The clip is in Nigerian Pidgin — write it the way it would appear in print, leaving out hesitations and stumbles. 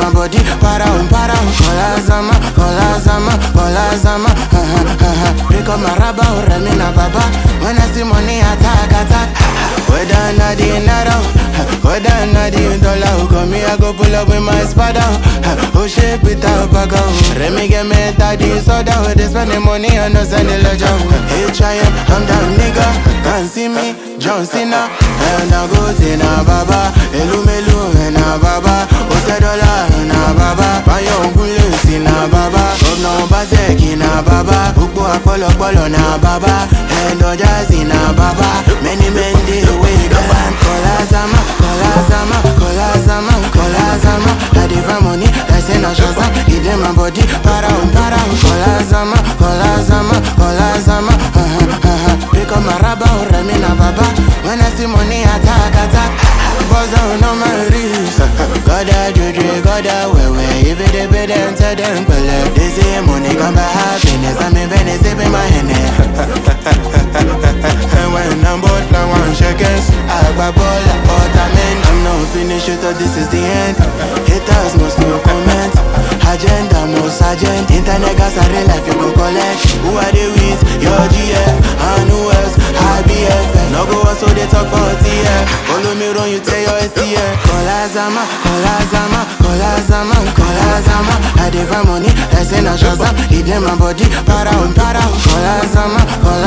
my body, para. Kola zama, pick up my rubber, remina baba. When I see money, attack. Whether na the naira, whether na the dollar, come me, I go pull up with my spada. Oh shit, without bago. Remy get me daddy soda. They spend the money and no send the ledger. H.I.M, I'm that nigga. Can't see me, John Cena. And I go to na baba. Elumelu na baba. Ose dollar na baba. Bayo ngule na baba. Obno bazeki na baba. Ukbo apolo na baba. And ojazi na baba. Many men dey wait. Kola zama. I dey find money, I say na shazam. It in my body, para. Kola zama. Pick up my rubber, remina baba. When I see money, attack. Buzz down on my wrist. Goda juju, goda wewe. If it dey bed, then tell them belle. They say money come by happiness. I'm in Venice, sipping my Henny. And when I'm bored, fly one shekels. I grab all the ottoman. I'm not finished, you thought this is the end. Haters must no comment. Agenda, no sergeant. Internet gas are real life, you go collect. Who are they with? Your GF. And who else? IBF. No go so they talk for TF. Follow me run, you tell your STF. Kola zama. I dey find money, I say na shazam. It in my body, para. Kola zama.